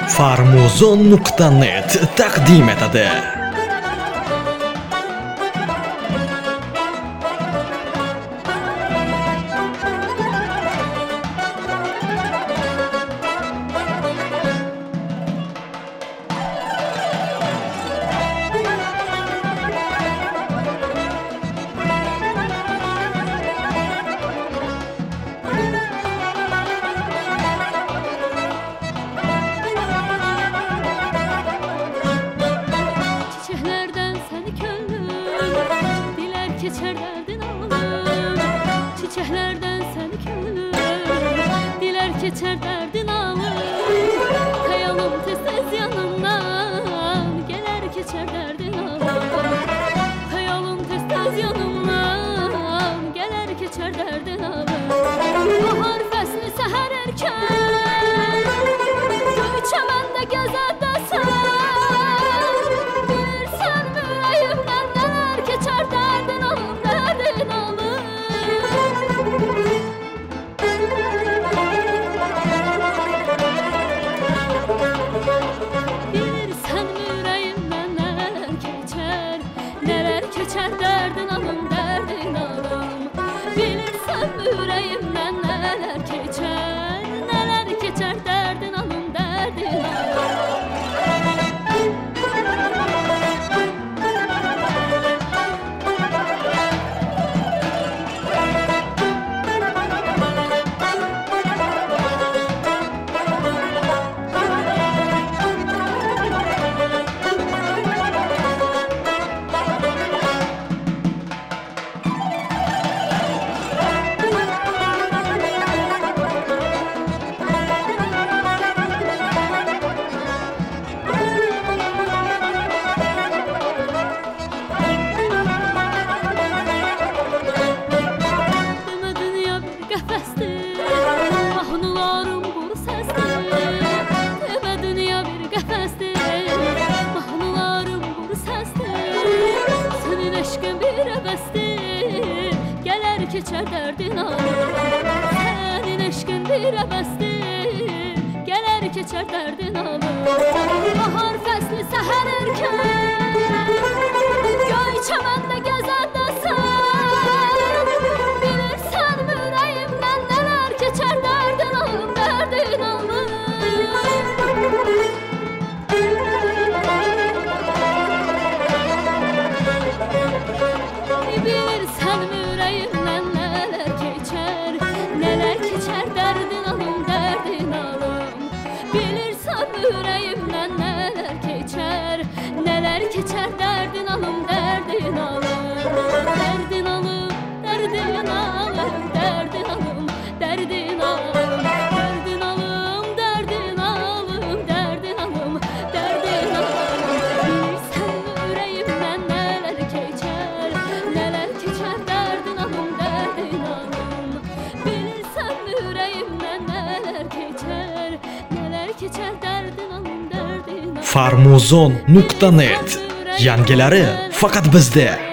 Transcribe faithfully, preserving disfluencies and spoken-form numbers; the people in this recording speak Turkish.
Farmuzon nuqta net taqdim etadi. Keçer derdin alım, çiçeklerden seni könlüm, diler geçer derdin alım, kayalım tez tez yanından, geler geçer derdin alım, kayalım tez tez yanından, geler geçer derdin alım. Bahar fesli seher erken, göy çemende gezerdesin, bilirsen yüreğimden neler geçer derdin alım. Geçer derdin alım, derdin alım. Bilirsen yüreğimden neler geçer, neler geçer derdin alım, derdin alım. Mahnılarım bu səsdir, demə dünya bir qəfəsdir. Mahnılarım bu səsdir, sənin eşqin bir əbəsdir, gələr keçər dərdin alım. Sənin eşqin bir əbəsdir, gələr keçər dərdin alım. Bahar fəsli səhər erkən, göy çəməndə gəzəndəsən, bilirsən yüreğimdən neler geçer derdin alım, derdin alım. Bilirsen yüreğimden neler geçer, neler geçer derdin alım, derdin alım. Bilirsen yüreğimden neler geçer, neler geçer derdin alım, derdin alım. Derdin alım, derdin alım, derdin alım, derdin alım. Derdin alım, derdin alım, derdin alım, derdin alım. Bilirsen yüreğimden neler geçer, neler geçer derdin alım, derdin alım. Bilirsen yüreğimden neler geçer, neler geçer derdin alım, derdin alım. Farmuzon nuqta net yangilari faqat bizda.